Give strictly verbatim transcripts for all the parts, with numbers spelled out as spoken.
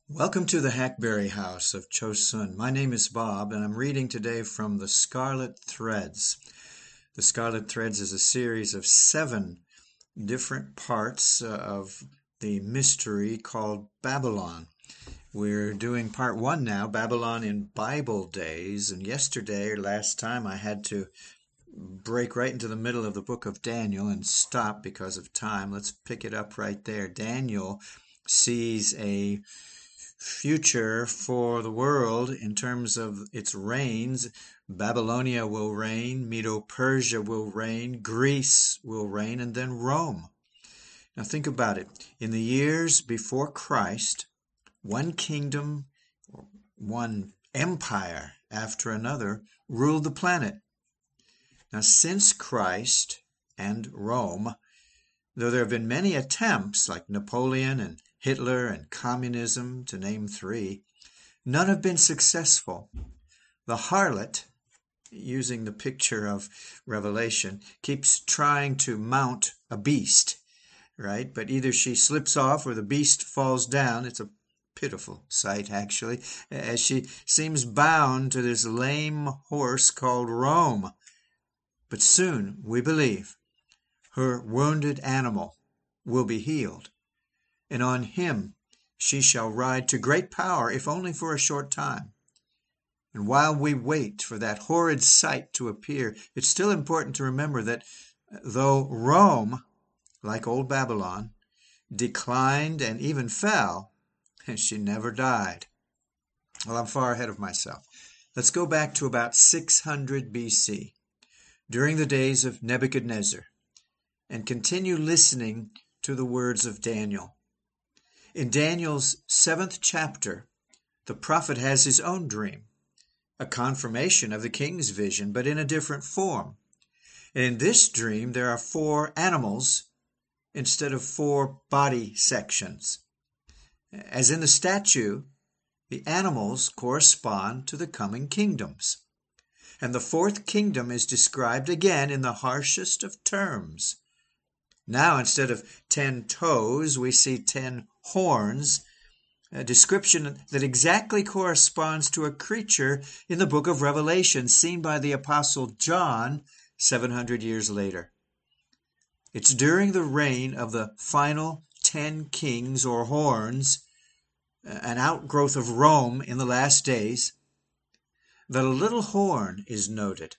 Welcome to the Hackberry House of Chosun. My name is Bob, and I'm reading today from the Scarlet Threads. The Scarlet Threads is a series of seven different parts uh, of the mystery called Babylon. We're doing part one now, Babylon in Bible days, and yesterday or last time I had to break right into the middle of the book of Daniel and stop because of time. Let's pick it up right there. Daniel sees a future for the world in terms of its reigns. Babylonia will reign, Medo-Persia will reign, Greece will reign, and then Rome. Now think about it. In the years before Christ, one kingdom, one empire after another ruled the planet. Now since Christ and Rome, though there have been many attempts like Napoleon and Hitler and communism, to name three, none have been successful. The harlot, using the picture of Revelation, keeps trying to mount a beast, right? But either she slips off or the beast falls down. It's a pitiful sight, actually, as she seems bound to this lame horse called Rome. But soon, we believe, her wounded animal will be healed, and on him she shall ride to great power, if only for a short time. And while we wait for that horrid sight to appear, it's still important to remember that though Rome, like old Babylon, declined and even fell, she never died. Well, I'm far ahead of myself. Let's go back to about six hundred B C, during the days of Nebuchadnezzar, and continue listening to the words of Daniel. In Daniel's seventh chapter, the prophet has his own dream, a confirmation of the king's vision, but in a different form. And in this dream, there are four animals instead of four body sections. As in the statue, the animals correspond to the coming kingdoms. And the fourth kingdom is described again in the harshest of terms. Now, instead of ten toes, we see ten horns, a description that exactly corresponds to a creature in the book of Revelation seen by the Apostle John seven hundred years later. It's during the reign of the final ten kings or horns, an outgrowth of Rome in the last days, that a little horn is noted.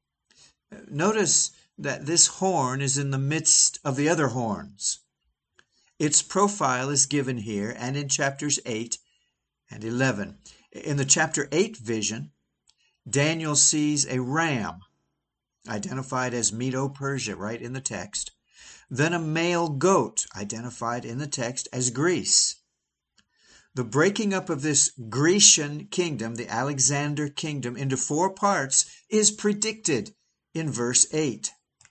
Notice that this horn is in the midst of the other horns. Its profile is given here and in chapters eight and eleven. In the chapter eight vision, Daniel sees a ram, identified as Medo-Persia, right in the text. Then a male goat, identified in the text as Greece. The breaking up of this Grecian kingdom, the Alexander kingdom, into four parts is predicted in verse eight.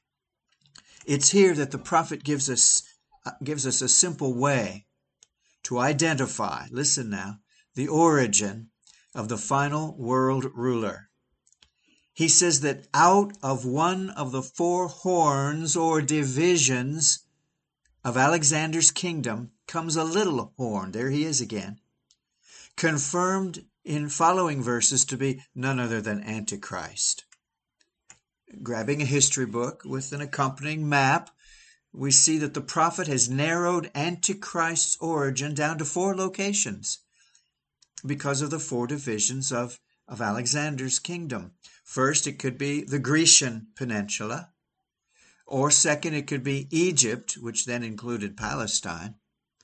It's here that the prophet gives us uh, gives us a simple way to identify, listen now, the origin of the final world ruler. He says that out of one of the four horns or divisions of Alexander's kingdom comes a little horn. There he is again, confirmed in following verses to be none other than Antichrist. Grabbing a history book with an accompanying map, we see that the prophet has narrowed Antichrist's origin down to four locations because of the four divisions of, of Alexander's kingdom. First, it could be the Grecian peninsula, or second, it could be Egypt, which then included Palestine,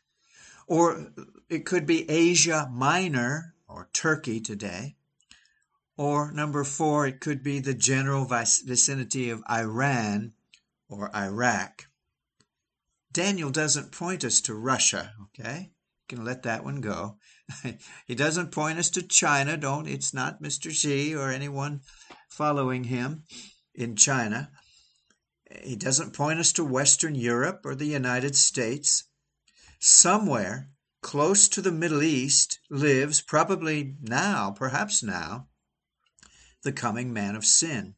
or it could be Asia Minor, or Turkey today, or number four, it could be the general vicinity of Iran or Iraq. Daniel doesn't point us to Russia, okay? You can let that one go. He doesn't point us to China. Don't. It's not Mister Xi or anyone following him in China. He doesn't point us to Western Europe or the United States. Somewhere close to the Middle East lives, probably now, perhaps now, the coming man of sin.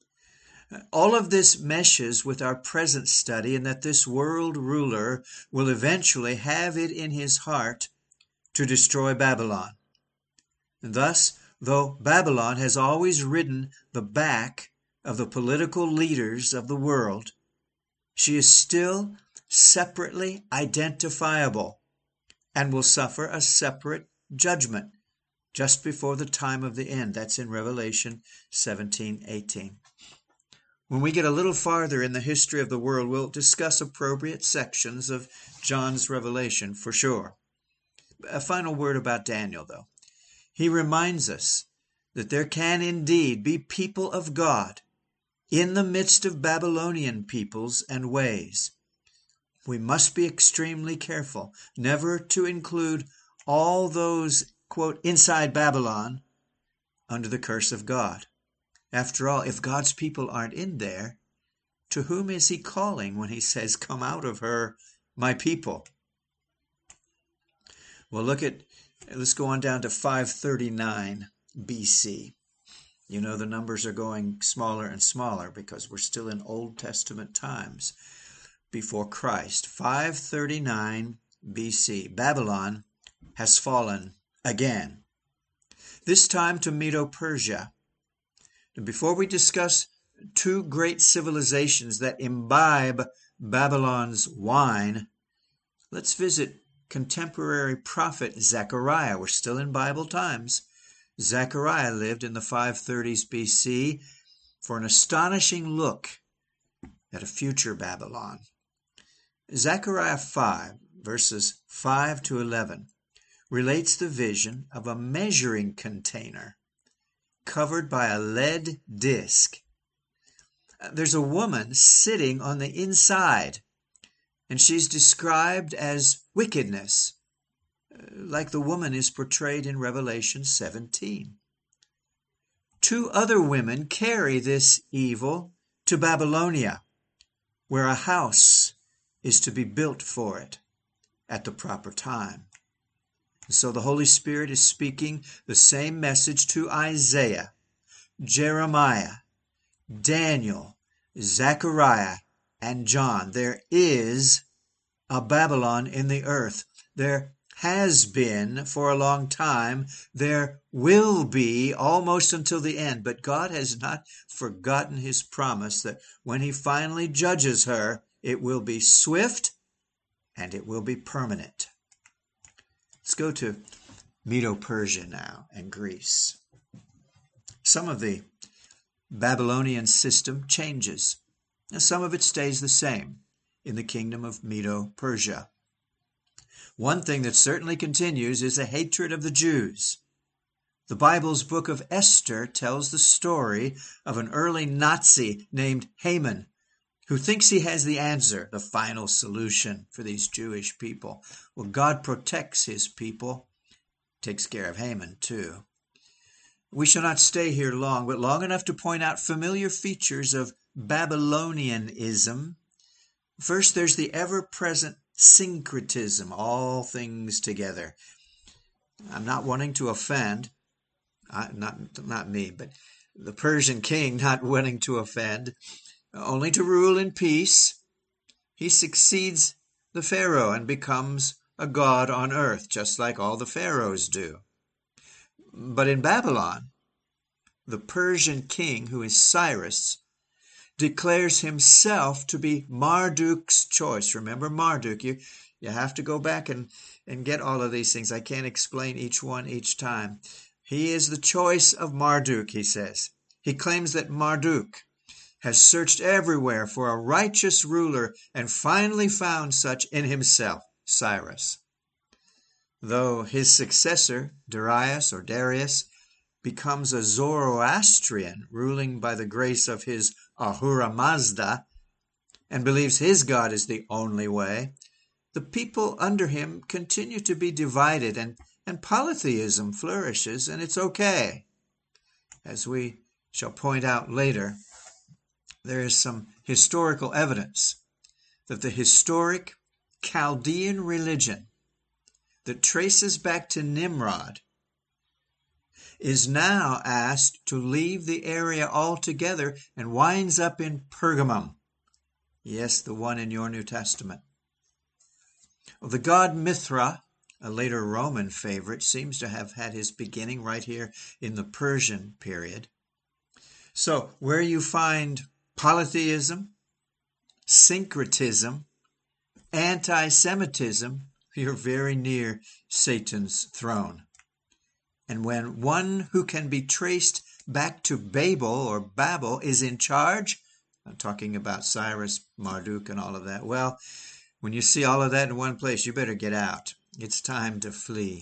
All of this meshes with our present study in that this world ruler will eventually have it in his heart to destroy Babylon. And thus, though Babylon has always ridden the back of the political leaders of the world, she is still separately identifiable and will suffer a separate judgment just before the time of the end. That's in Revelation seventeen eighteen. When we get a little farther in the history of the world, we'll discuss appropriate sections of John's Revelation for sure. A final word about Daniel, though. He reminds us that there can indeed be people of God in the midst of Babylonian peoples and ways. We must be extremely careful never to include all those, quote, inside Babylon under the curse of God. After all, if God's people aren't in there, to whom is he calling when he says, "Come out of her, my people"? Well, look at, let's go on down to five thirty-nine B C. You know, the numbers are going smaller and smaller because we're still in Old Testament times before Christ. five thirty-nine B C. Babylon has fallen again, this time to Medo-Persia. And before we discuss two great civilizations that imbibe Babylon's wine, let's visit contemporary prophet Zechariah. We're still in Bible times. Zechariah lived in the five thirties B C for an astonishing look at a future Babylon. Zechariah five, verses five to eleven, relates the vision of a measuring container covered by a lead disc. There's a woman sitting on the inside, and she's described as wickedness, like the woman is portrayed in Revelation seventeen. Two other women carry this evil to Babylonia, where a house is to be built for it at the proper time. And so the Holy Spirit is speaking the same message to Isaiah, Jeremiah, Daniel, Zechariah, and John. There is a Babylon in the earth. There has been for a long time. There will be almost until the end. But God has not forgotten his promise that when he finally judges her, it will be swift and it will be permanent. Let's go to Medo-Persia now and Greece. Some of the Babylonian system changes, and some of it stays the same in the kingdom of Medo-Persia. One thing that certainly continues is a hatred of the Jews. The Bible's book of Esther tells the story of an early Nazi named Haman, who thinks he has the answer, the final solution for these Jewish people. Well, God protects his people, takes care of Haman too. We shall not stay here long, but long enough to point out familiar features of Babylonianism. First, there's the ever-present syncretism, all things together. I'm not wanting to offend, uh, not, not me, but the Persian king not wanting to offend, only to rule in peace. He succeeds the Pharaoh and becomes a god on earth, just like all the pharaohs do. But in Babylon, the Persian king, who is Cyrus, declares himself to be Marduk's choice. Remember Marduk. You, you have to go back and, and get all of these things. I can't explain each one each time. He is the choice of Marduk, he says. He claims that Marduk has searched everywhere for a righteous ruler and finally found such in himself, Cyrus. Though his successor, Darius or Darius, becomes a Zoroastrian, ruling by the grace of his Ahura Mazda, and believes his God is the only way, the people under him continue to be divided, and, and polytheism flourishes, and it's okay. As we shall point out later, there is some historical evidence that the historic Chaldean religion that traces back to Nimrod is now asked to leave the area altogether and winds up in Pergamum. Yes, the one in your New Testament. The god Mithra a later Roman favorite, seems to have had his beginning right here in the Persian period. So where you find polytheism, syncretism, anti-Semitism, you're very near Satan's throne. And when one who can be traced back to Babel or Babel is in charge, I'm talking about Cyrus, Marduk, and all of that, well, when you see all of that in one place, you better get out. It's time to flee.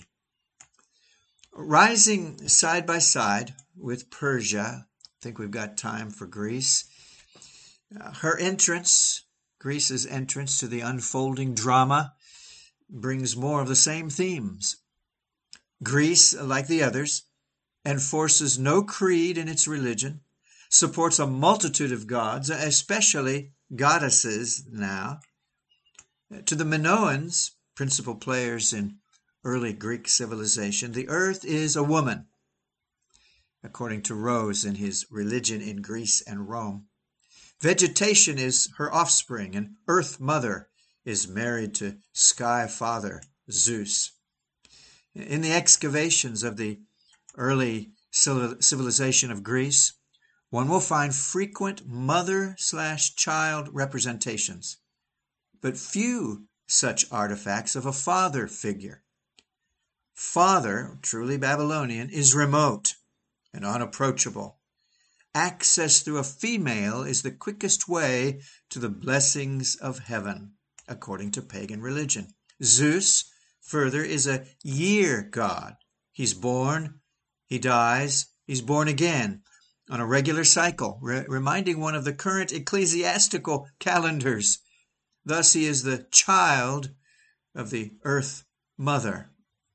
Rising side by side with Persia, I think we've got time for Greece. Uh, her entrance, Greece's entrance to the unfolding drama, brings more of the same themes. Greece, like the others, enforces no creed in its religion, supports a multitude of gods, especially goddesses now. To the Minoans, principal players in early Greek civilization, the earth is a woman, according to Rose in his Religion in Greece and Rome. Vegetation is her offspring, and Earth Mother is married to Sky Father Zeus. In the excavations of the early civilization of Greece, one will find frequent mother-slash-child representations, but few such artifacts of a father figure. Father, truly Babylonian, is remote and unapproachable. Access through a female is the quickest way to the blessings of heaven, according to pagan religion. Zeus, further, is a year god. He's born, he dies, he's born again on a regular cycle, re- reminding one of the current ecclesiastical calendars. Thus he is the child of the earth mother.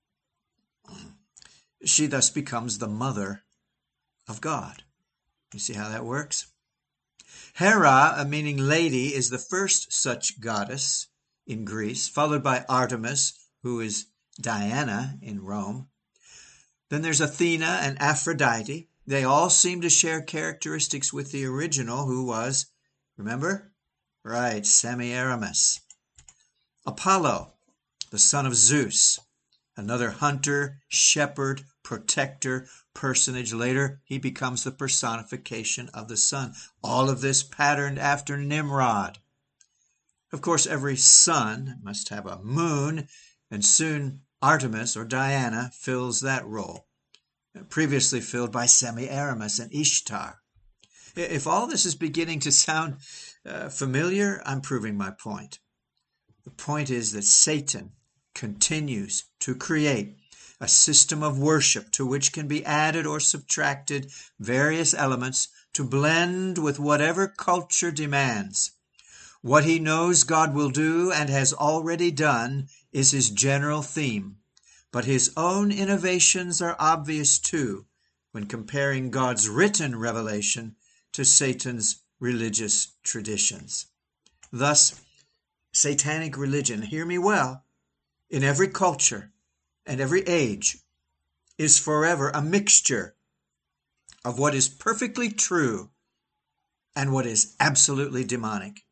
She thus becomes the mother of God. You see how that works? Hera, meaning lady, is the first such goddess in Greece, followed by Artemis, who is Diana in Rome. Then there's Athena and Aphrodite. They all seem to share characteristics with the original, who was, remember? Right, Semiramis. Apollo, the son of Zeus, another hunter, shepherd, protector personage. Later, he becomes the personification of the sun. All of this patterned after Nimrod. Of course, every sun must have a moon, and soon Artemis or Diana fills that role, previously filled by Semiramis and Ishtar. If all this is beginning to sound uh, familiar, I'm proving my point. The point is that Satan continues to create a system of worship to which can be added or subtracted various elements to blend with whatever culture demands. What he knows God will do and has already done is his general theme, but his own innovations are obvious too when comparing God's written revelation to Satan's religious traditions. Thus, satanic religion, hear me well, in every culture and every age is forever a mixture of what is perfectly true and what is absolutely demonic.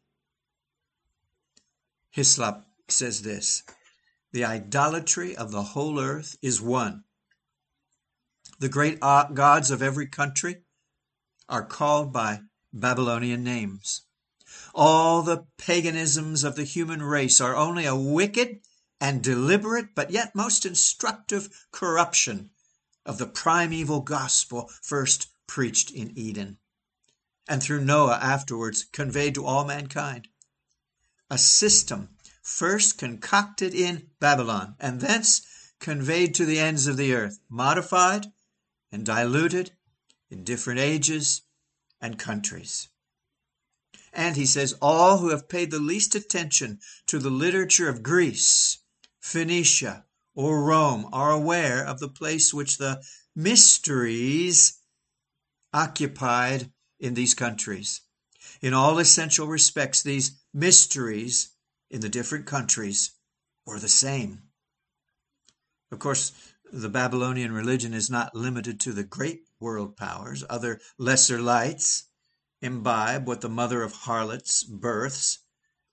Hislop says this: the idolatry of the whole earth is one. The great gods of every country are called by Babylonian names. All the paganisms of the human race are only a wicked and deliberate, but yet most instructive corruption of the primeval gospel first preached in Eden, and through Noah afterwards conveyed to all mankind. A system first concocted in Babylon, and thence conveyed to the ends of the earth, modified and diluted in different ages and countries. And he says, all who have paid the least attention to the literature of Greece, Phoenicia, or Rome are aware of the place which the mysteries occupied in these countries. In all essential respects, these mysteries in the different countries were the same. Of course, the Babylonian religion is not limited to the great world powers. Other lesser lights imbibe what the mother of harlots births.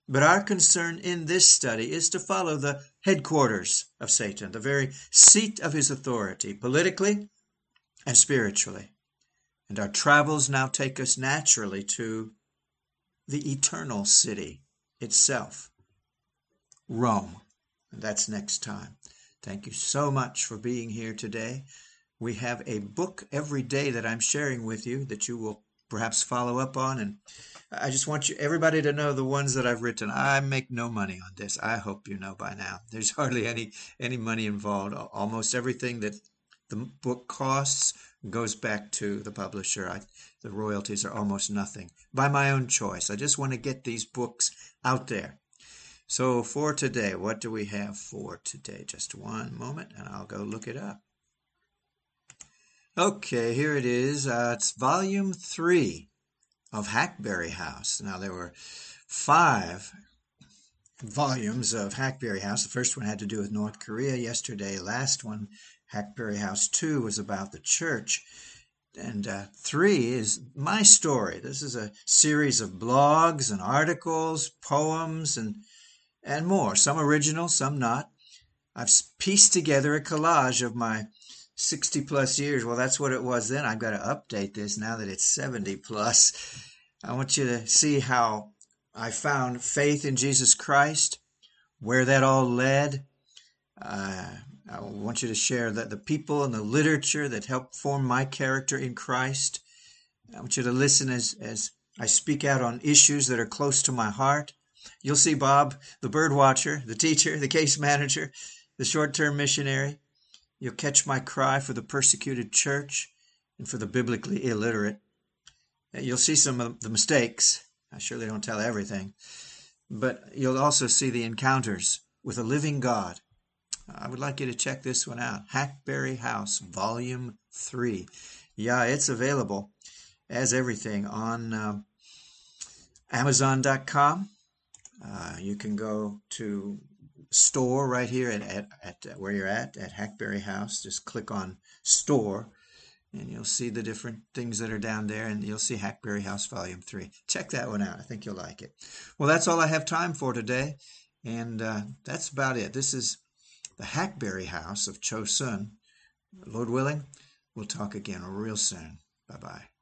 But our concern in this study is to follow the headquarters of Satan, the very seat of his authority, politically and spiritually. And our travels now take us naturally to the eternal city itself, Rome. And that's next time. Thank you so much for being here today. We have a book every day that I'm sharing with you that you will perhaps follow up on. And I just want you, everybody to know the ones that I've written. I make no money on this. I hope you know by now. There's hardly any, any money involved. Almost everything that the book costs goes back to the publisher. I, the royalties are almost nothing. By my own choice. I just want to get these books out there. So for today, what do we have for today? Just one moment and I'll go look it up. Okay, here it is. Uh, it's volume three of Hackberry House. Now, there were five volumes of Hackberry House. The first one had to do with North Korea yesterday. Last one, Hackberry House two, was about the church. And uh, three is my story. This is a series of blogs and articles, poems, and, and more. Some original, some not. I've pieced together a collage of my sixty plus years. Well, that's what it was then. I've got to update this now that it's seventy plus. I want you to see how I found faith in Jesus Christ, where that all led. Uh, I want you to share that the people and the literature that helped form my character in Christ. I want you to listen as, as I speak out on issues that are close to my heart. You'll see Bob, the bird watcher, the teacher, the case manager, the short-term missionary. You'll catch my cry for the persecuted church and for the biblically illiterate. You'll see some of the mistakes. I surely don't tell everything. But you'll also see the encounters with a living God. I would like you to check this one out. Hackberry House, Volume three. Yeah, it's available, as everything, on um, Amazon dot com. Uh, you can go to store right here at, at, at where you're at, at Hackberry House. Just click on store and you'll see the different things that are down there, and you'll see Hackberry House Volume three. Check that one out. I think you'll like it. Well, that's all I have time for today, and uh, that's about it. This is the Hackberry House of Chosun. Lord willing, we'll talk again real soon. Bye-bye.